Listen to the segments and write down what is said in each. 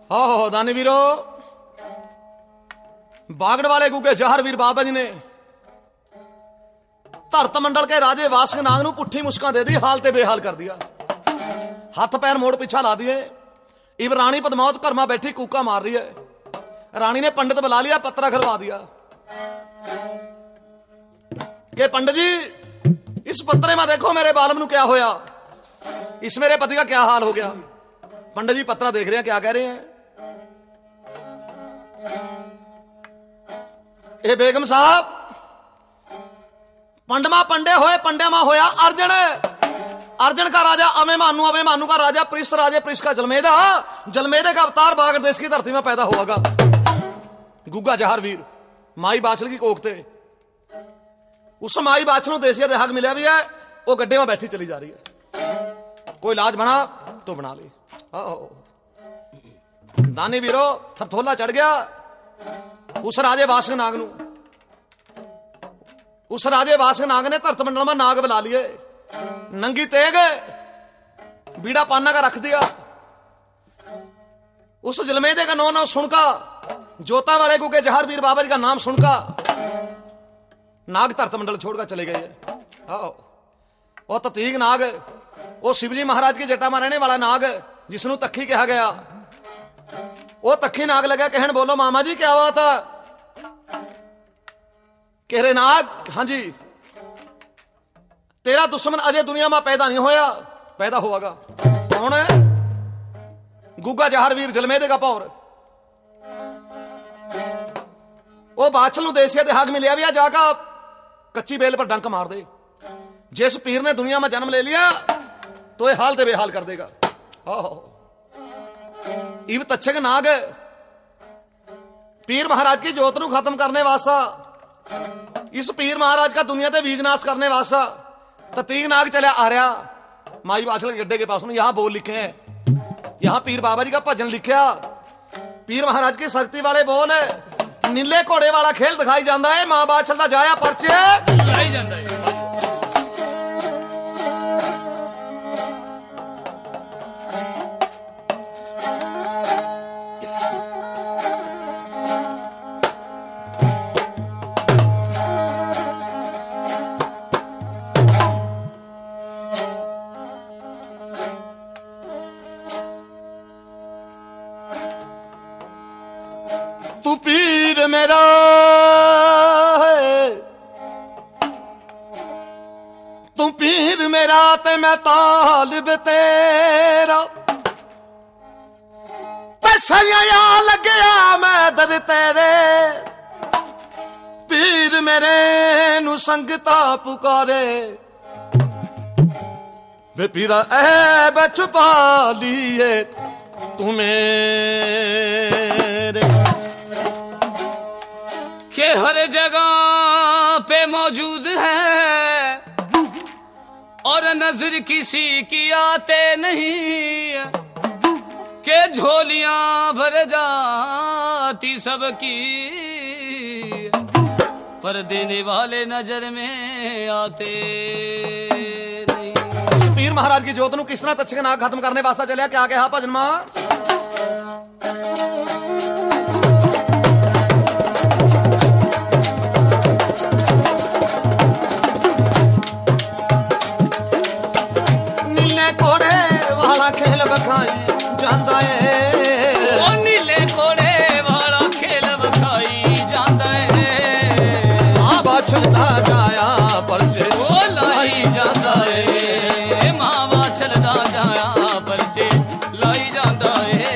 हो दानी वीरो, बागड़ वाले गुगे जहर वीर बाबा जी ने धरत मंडल के राजे वासक नाग नूं पुट्ठी मुस्कां दे दी, हाल ते बेहाल कर दिया। हाथ पैर मोड़ पीछा ला दिए। इब रानी पद्मावत घर में बैठी कूका मार रही है। रानी ने पंडित बुला लिया, पत्रा खिलवा दिया कि पंडित जी इस पत्रे में देखो मेरे बालम नूं क्या होया, इस मेरे पति का क्या हाल हो गया। पंडित जी पत्रा देख रहे हैं, क्या कह रहे हैं? ए बेगम साहब, पंडमा पंडे होए, पंडे मा होया अर्जन। अर्जन का राजा अभिमानु, अभिमानु का राजा पृष्ठ, राजे पृष्ठ का जलमेदा, जलमेदे का अवतार बागड़ देश की धरती में पैदा होगा। गुग्गा जहर वीर माई बाछल की कोख थे। उस माई बाछल देसिया देहाग मिले भी है, वो गड्ढे में बैठी चली जा रही है। कोई इलाज बना तो बना ली। दानी वीरो थरथोला चढ़ गया उस राजे वासक नाग नू। उस राजे वासक नाग ने धरत मंडल में नाग बुला लिए, नंगी तेग बीड़ा पाना का रख दिया। उस जलमेदे का नाम सुनका, जोता वाले को के जहर वीर बाबा जी का नाम सुनका, नाग धरत मंडल छोड़कर चले गए। और ततीग नाग, वो शिवजी महाराज की जटा में रहने वाला नाग जिसनों तखी कहा गया, वो तखी नाग लगा कहन, बोलो मामा जी क्या बात है? कह रहे नाग, हाँ जी, तेरा दुश्मन अजय दुनिया में पैदा नहीं होया, पैदा होगा। कौन है? गुग्गा जहर वीर जलमेदे का पौर। वो बाछल देसिया देहाग में लिया भी जाकर कच्ची बेल पर डंक मार दे। जिस पीर ने दुनिया में जन्म ले लिया तो ये हाल ते बेहाल कर देगा। इब तच्छक नाग पीर महाराज की जोत नू खत्म करने वास्ता, इस पीर महाराज का दुनिया ते बीज नाश करने वास्ता ततीग नाग चला आ रहा माई बाछल के गड्ढे के पास। यहां बोल लिखे हैं, यहां पीर बाबा जी का भजन लिखा। पीर महाराज की शक्ति वाले बोल, नीले घोड़े वाला खेल दिखाई जाता है, मां बाछल का जाया परचे लाई जाता है। तू पीर मेरा है, तू पीर मेरा ते मैं तालिब तेरा, तैया लग्या मैं दर तेरे, पीर मेरे नू संगता पुकारे, वे पीरा ऐब छुपा लिए तू मेरे, के हर जगह पे मौजूद है और नजर किसी की आते नहीं, के झोलियां भर जाती सबकी, पर देने वाले नजर में आते नहीं। पीर महाराज की जोत नू किस तरह तच्छक नाग खत्म करने वास्ता चलिया, क्या कहा भजन मां? खेल बखाई जाता है, ओ नीले घोड़े वाला खेल बखाई जाता है, मां बाछलदा जाया परचे ओ लाई जाता है, मां बाछलदा जाया परचे लाई जाता है।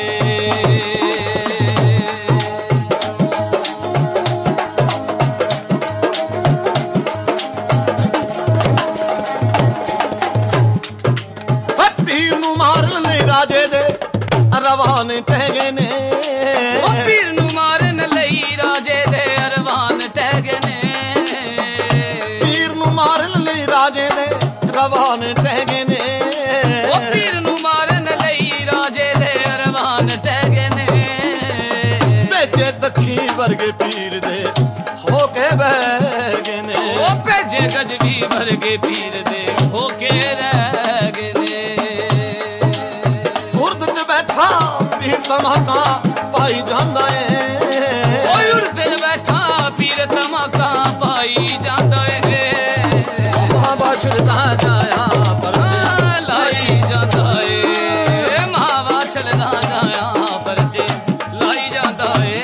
राजे दे रवान टहगे ने, ओ पीर नू मारन लई राजे दे अरवान टहगे ने, पीर नू मारन लई राजे दे रवान टहगे ने, ओ पीर नू मारन लई राजे दे अरवान टहगे ने, भेजे दखी वर्गे पीर दे होके बह गए ने, ओ भेजे गजबी वर्गे पीर दे होके रह गए ने, पीर तमा ਧਮਾਕਾ ਪਾਈ ਜਾਂਦਾ ਏ ਓਏ ਉੜਦੇ ਬੈਠਾ ਪੀਰ ਧਮਾਕਾ ਪਾਈ ਜਾਂਦਾ ਏ ਮਾਵਾ ਛਲਦਾ ਜਾਇਆ ਪਰਚੇ ਲਾਈ ਜਾਂਦਾ ਏ ਮਾਵਾ ਛਲਦਾ ਜਾਇਆ ਪਰਚੇ ਲਾਈ ਜਾਂਦਾ ਏ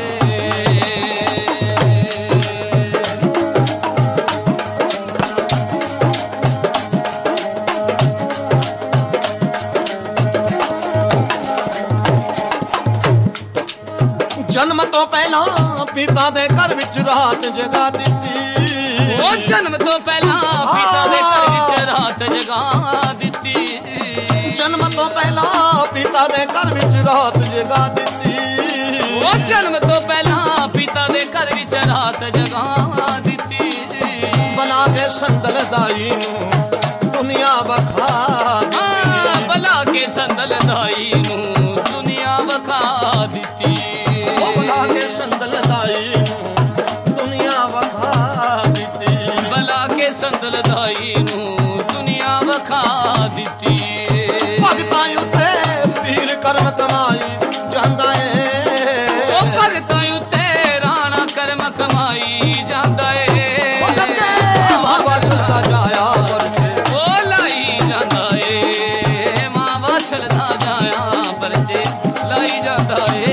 ਜਨਮ ਤੋਂ ਪਹਿਲਾਂ ਪਿਤਾ ਦੇ ਘਰ ਵਿੱਚ ਰਾਤ ਜਗਾ ਦਿੱਤੀ ਉਹ ਜਨਮ ਤੋਂ ਪਹਿਲਾਂ ਪਿਤਾ ਦੇ ਘਰ ਵਿੱਚ ਰਾਤ ਜਗਾ ਦਿੱਤੀ ਜਨਮ ਤੋਂ ਪਹਿਲਾਂ ਪਿਤਾ ਦੇ ਘਰ ਵਿੱਚ ਰਾਤ ਜਗਾ ਦਿੱਤੀ ਉਹ ਜਨਮ ਤੋਂ ਪਹਿਲਾਂ ਪਿਤਾ ਦੇ ਘਰ ਵਿੱਚ ਰਾਤ ਜਗਾ ਦਿੱਤੀ ਬਣਾ ਕੇ ਸੰਦਲ ਦਾਈ ਨੂੰ ਦੁਨੀਆ ਵਖਾ ਦਿੱਤੀ ਬਲਾ ਕੇ ਸੰਦਲ ਦਾਈ ਨੂੰ ਦੁਨੀਆ ਵਖਾ ਦਿੱਤੀ ਉਹ ਬਣਾ ਕੇ ਸੰਦਲ ਦਾਈ ਨੂੰ ਦੁਨੀਆ ਵਖਾ ਦਿੱਤੀ ਬਲਾ ਕੇ ਸੰਦਲ ਦਾਈ ਨੂੰ ਦੁਨੀਆ ਵਖਾ ਦਿੱਤੀ ਭਗਤਾਂ ਉੱਤੇ ਪੀਰ ਕਰਮ ਕਮਾਈ ਜਾਂਦਾ ਏ ਉਹ ਭਗਤਾਂ ਉੱਤੇ ਰਾਣਾ ਕਰਮ ਕਮਾਈ ਜਾਂਦਾ ਏ ਉਹ ਜੱਗੇ ਮਾਵਾ ਚਲਦਾ ਜਾਇਆ ਪਰਚੇ ਉਹ ਲਾਈ ਜਾਂਦਾ ਏ ਮਾਵਾ ਛਲਦਾ ਜਾਇਆ ਪਰਚੇ ਲਾਈ ਜਾਂਦਾ ਏ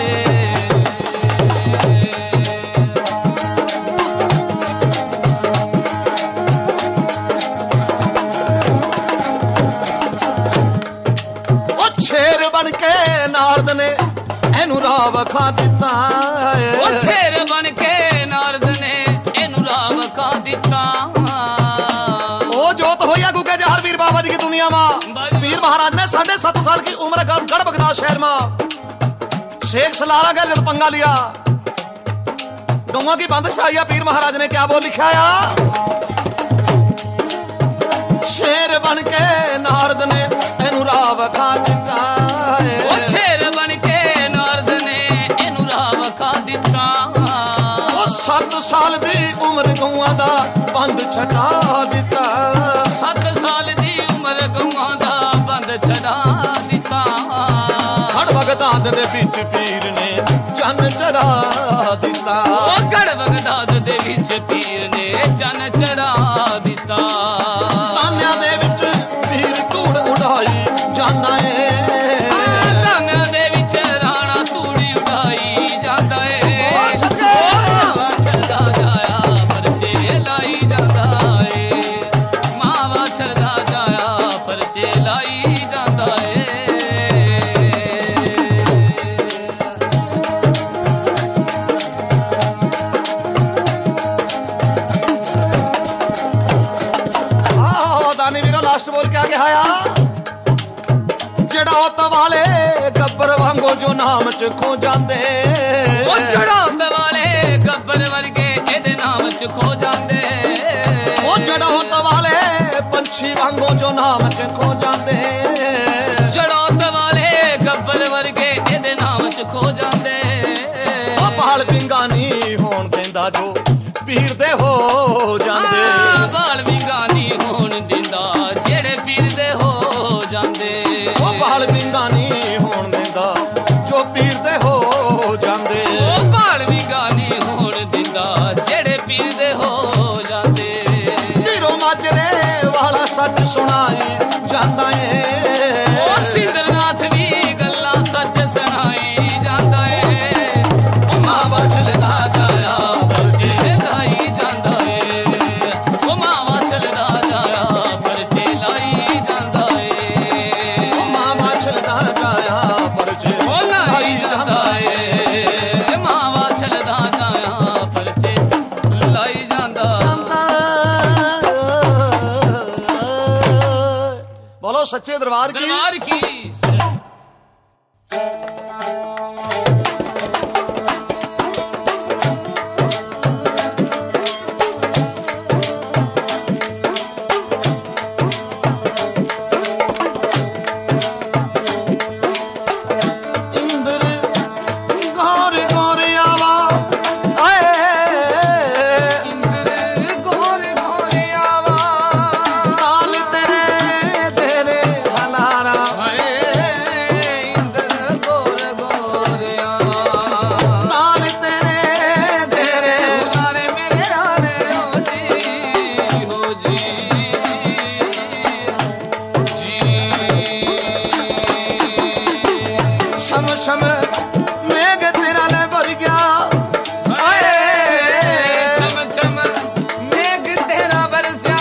ਉਹ ਸ਼ੇਰ ਬਣ ਕੇ ਨਾਰਦ ਨੇ ਇਹਨੂੰ ਰਾਹ ਵਖਾ ਦਿੱਤਾ ਏ ਉਹ ਸ਼ੇਰ ਬਣ ਕੇ ਨਾਰਦ ਨੇ ਇਹਨੂੰ ਰਾਹ ਵਖਾ ਦਿੱਤਾ ਉਹ ਜੋਤ ਹੋਇਆ ਗੁੱਗੇ ਜਹਰ ਵੀਰ बाबा जी की दुनिया में पीर महाराज ने 7.5 साल की उम्र गढ़ बगदाद शहर में शेख सलारा का जब पंगा लिया गौवा की बंदिश आई है पीर महाराज ने क्या बोल लिखा शेर बन के नारद ने एनू राह वखा दिता ਉਹ ਸ਼ੇਰ ਬਣ ਕੇ ਨਾਰਦ ਨੇ ਇਹਨੂੰ ਰਾਹ ਵਖਾ ਦਿੱਤਾ 7 साल दी उम्र गौवा दा बंद छटा दिता 7 ਸਾਲ ਦੀ ਉਮਰ ਗਊਆਂ ਦਾ ਬੰਦ ਛਡਾ ਦਿੱਤਾ गढ़ बगदाद दे विच पीर ने चन चढ़ा दिता ਉਹ ਗੜ ਬਗਦਾਦ ਦੇ ਵਿੱਚ ਪੀਰ ਨੇ ਚੰਨ ਚੜਾ ਦਿੱਤਾ ਤਾਨਿਆਂ ਦੇ ਵਿੱਚ ਪੀਰ ਧੂੜ ਉਡਾਈ ਜਾਂਦਾ ਏ ਤਾਨਿਆਂ ਦੇ ਵਿੱਚ ਰਾਣਾ ਧੂੜੀ ਉਡਾਈ ਜਾਂਦਾ ਏ ਛੱਗੇ ਮਾਵਾ ਛਲਦਾ ਜਾਇਆ ਪਰਚੇ ਲਾਈ ਜਾਂਦਾ ਏ ਮਾਵਾ ਛਲਦਾ ਜਾਇਆ ਪਰਚੇ ਲਾਈ ਜਾਂਦਾ ਏ दानी वीरो लास्ट बोल के आगे आया जड़ा उत वाले गब्बर वांगो जो नाम च खो जाते ਉਹ ਚੜਾਉਤ ਵਾਲੇ ਗੱਬਰ ਵਰਗੇ ਇਹਦੇ ਨਾਮ ਚ ਖੋ ਜਾਂਦੇ ओ जड़ा उत वाले पंछी वांगो जो नाम च खो जाते ਚੜਾਉਤ ਵਾਲੇ ਗੱਬਰ ਵਰਗੇ ਇਹਦੇ ਨਾਮ ਚ ਖੋ ਜਾਂਦੇ ओ बाल पिंगा नहीं होन देंदा जो पीर दे हो जाते ਬਾਲ ਵਿੰਗਾ ਨਹੀਂ ਹੋਣ ਦਿੰਦਾ ਜਿਹੜੇ ਪੀਰ ਦੇ ਹੋ ਜਾਂਦੇ ओ बाल पिंगा नहीं होन देंदा जो पीर दे हो जाते ਉਹ ਬਾਲ ਵਿੰਗਾ ਨਹੀਂ ਹੋਣ ਦਿੰਦਾ ਜਿਹੜੇ ਪੀਰ ਦੇ ਹੋ ਜਾਂਦੇ ਧੀਰੋ ਮਾਜਰੇ ਵਾਲਾ ਸੱਚ ਸੁਣਾਈ ਜਾਂਦਾ ਏ ਉਹ ਸਿੰਦਰਨਾਥ ਵੀ ਗੱਲਾਂ ਸੱਚ ਸੁਣਾਈ ਜਾਂਦਾ ਏ ਮਾਵਾ ਛਲਦਾ ਜਾਇਆ ਪਰਚੇ ਲਾਈ ਜਾਂਦਾ ਏ ਉਹ ਮਾਵਾ ਛਲਦਾ ਜਾਇਆ ਪਰਚੇ ਲਾਈ ਜਾਂਦਾ ਏ ਮਾਵਾ ਛਲਦਾ ਜਾਇਆ ਪਰਚੇ ਉਹ ਲਾਈ ਜਾਂਦਾ ਏ ਮਾਵਾ ਛਲਦਾ ਜਾਇਆ ਪਰਚੇ ਲਾਈ ਜਾਂਦਾ बोलो सच्चे दरबार की ਦਰਬਾਰ ਕੀ इंद्र गौर गौर आवा आए इंद्र गौर गौर आवा नाल तेरे तेरे हलारा ਹਾਏ ਸ਼ਮ ਸ਼ਮ ਮੇਘ ਤੇਰਾ ਲੈ ਭਰ ਗਿਆ ਛਮ ਛਮ ਮੇਘ ਤੇਰਾ ਵਰਸਿਆ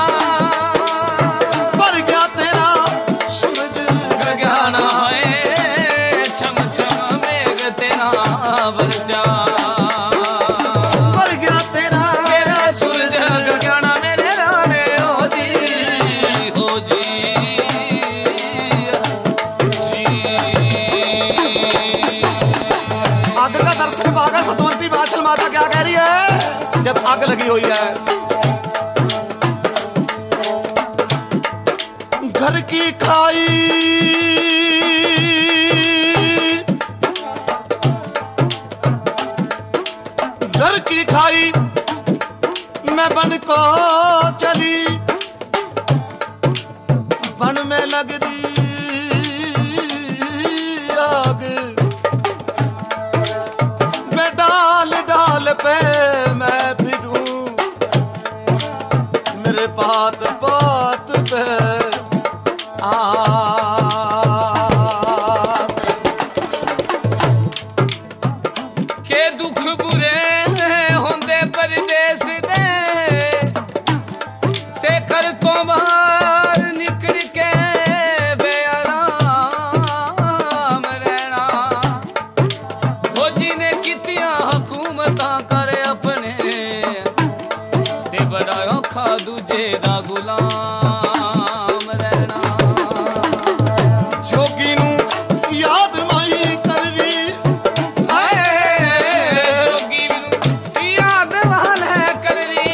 ਭਰ ਗਿਆ ਤੇਰਾ ਸੂਰਜ ਗਗਨ ਹਾਏ ਛਮ ਛਮ ਮੇਘ ਤੇਰਾ ਵਰਸਿਆ ਭਰ ਗਿਆ ਤੇਰਾ ਸੂਰਜ ਗਗਨ ਮੇਰੇ ਰਾਣੇ ਹੋ ਜੀ ਅੱਗ ਦਾ ਦਰਸ਼ਨ ਪਾ ਕੇ ਸਤਵੰਤੀ ਬਾਛਲ ਮਾਤਾ ਕਿਆ ਕਹਿ ਰਹੀ ਹੈ ਜਦ ਅੱਗ ਲੱਗੀ ਹੋਈ ਹੈ घर की खाई घर की खाई मैं बन को चली बन में लग रही आग मैं डाल डाल पे मैं फिरूं मेरे पात पात पे के दुख बुरे होंदे परदेस दे ते घर तो बाहर निकल के बेआराम रहना हो जिने कीतियां हुकूमतां कर अपने ते बड़ा औखा दूजे दा गुलाम रहना जोगी नू याद माई कर री जोगी याद वाले कर री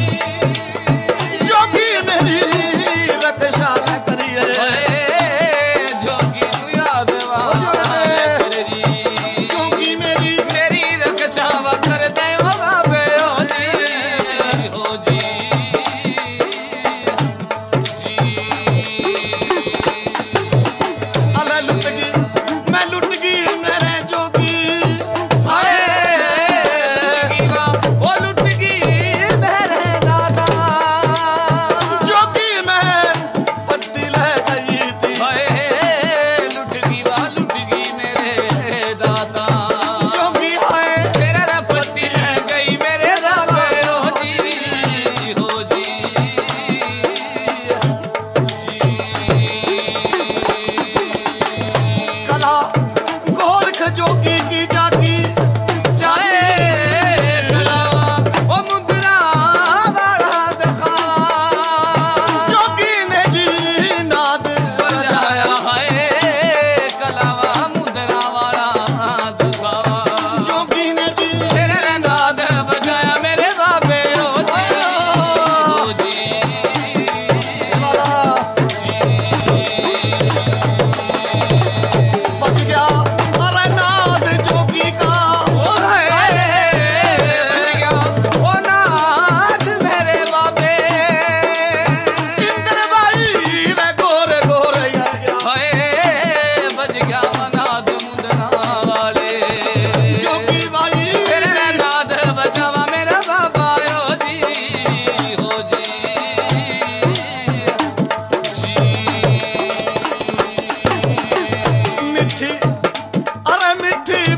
जोगी मेरी रक्षा करिए जोगी याद वाले कर री जोगी मेरी रक्षा कर दे हो बाबे हो जी अले लुट गई मैं लुट गई मेरे जोगी वो लुट गई मेरे दादा जोगी मैं पट्टी ले गई थी लुट गई मेरे दादा जोगी हाय तेरा पति रह गई मेरे बाबे हो जी कला गोरख जोगी की जागी जाए वो मुद्रा वाला दिखावा जोगी ने जी नाद बजाया है कलावा मुद्रा वाला दिखावा जोगी ने जी तेरे नाद बजाया मेरे बाबे हो जी बच गया अरे नाद जोगी का वो नाद मेरे बाबे इंद्र भाई रे गोरे गोरे हाय बज गया नाद मुंदरा वाले जोगी भाई तेरे नाद बजावा मेरा बाबा हो जी मिठी अरे मिठी